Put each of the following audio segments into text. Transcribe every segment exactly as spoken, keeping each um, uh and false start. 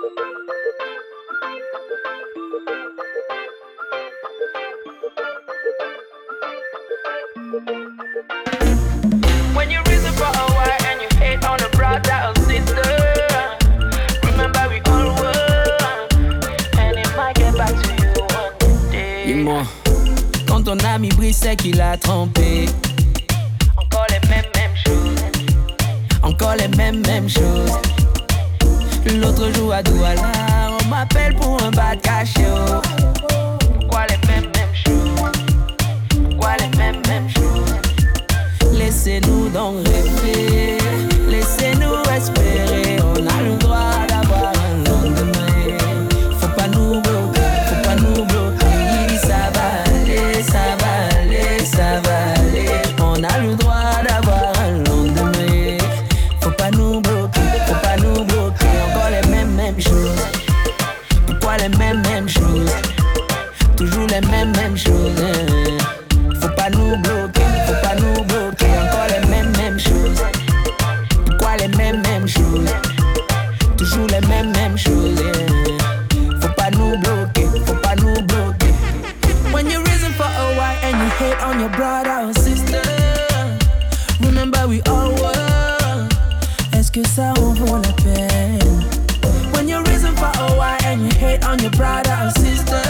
When you reason for a while and you hate on a brother or sister, remember we all were, and it might get back to you one day. Dis-moi, quand ton ami brille, c'est qu'il a trompé. Encore les mêmes, mêmes choses. Encore les mêmes, mêmes choses. L'autre jour à Douala, on m'appelle pour un bas de cachet. Pourquoi les mêmes, mêmes choses? Pourquoi les mêmes, mêmes choses? Laissez-nous donc rêver, laissez-nous espérer. On a le droit d'avoir un lendemain. Faut pas nous bloquer, faut pas nous bloquer. Ça va aller, ça va aller, ça va aller. On a le droit d'avoir un lendemain. Faut pas nous bloquer, faut pas nous bloquer. Encore les mêmes, mêmes choses. Pourquoi les mêmes, mêmes choses? Toujours les mêmes, mêmes choses. Faut pas nous bloquer, faut pas nous bloquer. Encore les mêmes, mêmes choses. Pourquoi les mêmes, mêmes choses? Toujours les mêmes, mêmes choses. Faut pas nous bloquer, faut pas nous bloquer. When you reason for a while and you hate on your brother or sister, remember we all were. Est-ce que ça en vaut la peine? When you reason for a while and you hate on your brother or sister,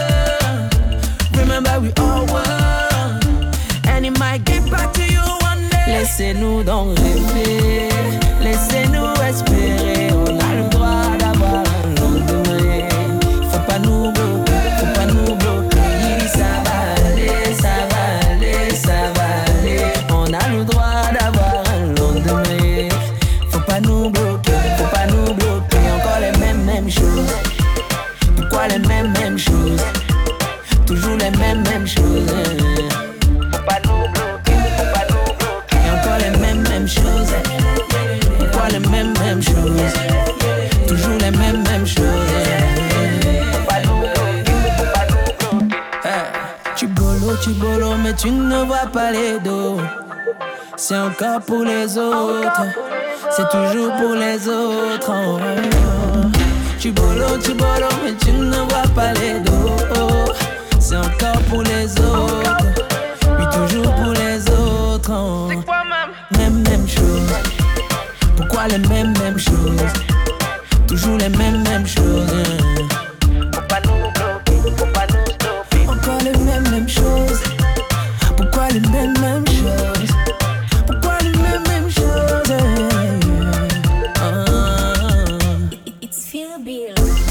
remember we all were, and it might get back to you one day. Laissez-nous donc rêver, laissez-nous espérer. On a le droit d'avoir un lendemain. Faut pas nous bloquer, faut pas nous bloquer. Ça va aller, ça va aller, ça va aller. On a le droit d'avoir un lendemain. Faut pas nous bloquer, faut pas nous bloquer. Encore les mêmes, mêmes choses. Pourquoi les mêmes, mêmes choses? Toujours les mêmes, mêmes choses. Faut pas nous bloquer, faut pas nous bloquer. Et encore les mêmes, mêmes choses. Pourquoi les mêmes, mêmes choses? Toujours les mêmes, mêmes choses. Faut pas nous bloquer, faut pas nous bloquer. Hey. Tu bolo, tu bolo, mais tu ne vois pas les dos. C'est encore pour les autres. C'est toujours pour les autres. Oh, oh. Tu bolo, tu bolo, mais tu ne vois pas les dos. C'est encore pour les autres. Oui, toujours pour les autres. Oh. C'est quoi même? Même, même chose. Pourquoi les mêmes, mêmes choses? Toujours les mêmes, mêmes choses. Faut pas nous bloquer, faut pas nous stopper. Encore les mêmes, mêmes choses. Pourquoi les mêmes, mêmes choses? Pourquoi les mêmes, mêmes choses? Ah. It's Phil Bill.